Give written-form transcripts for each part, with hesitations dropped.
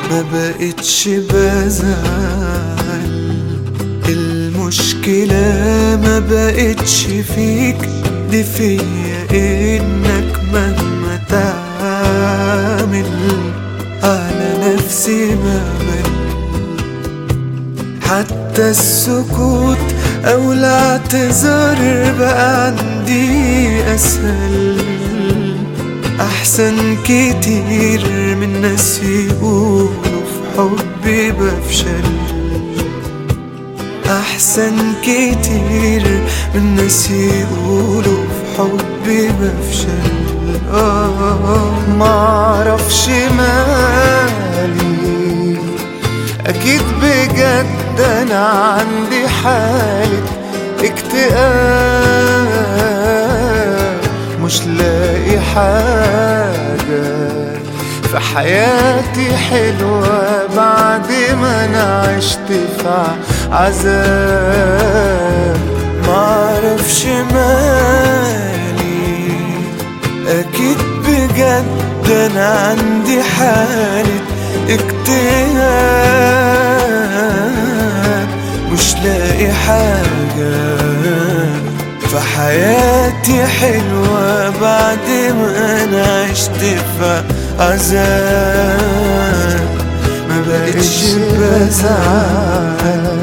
ما بقتش بزعل. المشكلة ما بقتش فيك، دي فيا انك مهما تعمل على نفسي بمل. حتى السكوت او الاعتذار بقى عندي اسهل، احسن كتير من ناس يقولوا في حبي بفشل. احسن كتير من ناس يقولوا في حبي بفشل. معرفش مالي، اكيد بجد انا عندي حالة اكتئاب، مش لاقي حاجة في حياتي حلوة بعد ما انا عشت في عذاب. معرفش مالي، اكيد بجد انا عندي حالة اكتئاب، مش لاقي حاجة في حياتي حلوة بعد ما انا عشت في عذاب. ما بقتش بزعل.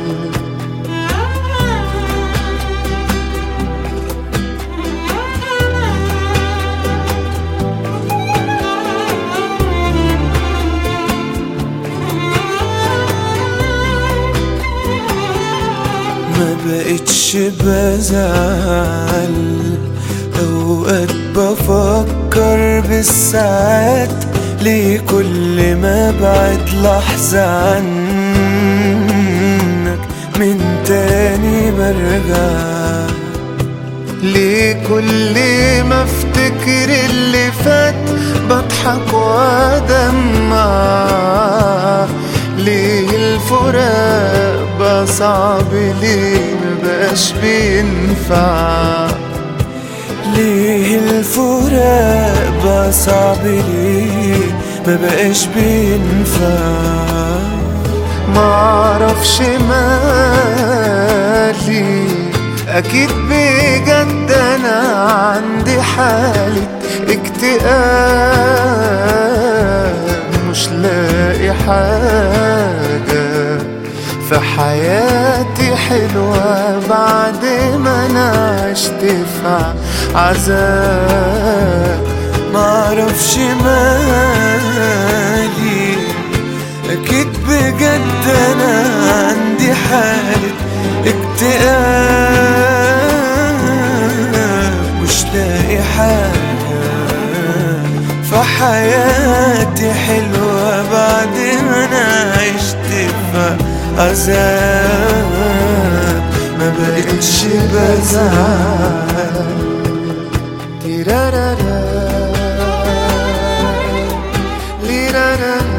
ما بقتش بزعل. اوقات بفكر بالساعات، ليه كل ما بعد لحظة عنك من تاني برجع؟ ليه كل ما افتكر اللي فات بضحك وادمع؟ ليه الفراق بقى صعب؟ ليه مبقاش بينفع؟ ليه الفراق بقى صعب؟ ليه مبقاش بينفع؟ معرفش مالي، اكيد بجد انا عندي حالة اكتئاب، مش لاقي حاجة في حياتي حلوة بعد ما انا عشت في عذاب. معرفش مالي، اكيد بجد انا عندي حالة اكتئاب، مش لاقي حاجة في حياتي حلوة بعد ما انا عشت في عذاب. ما بقتش بزعل. تيرارارا ليرارارا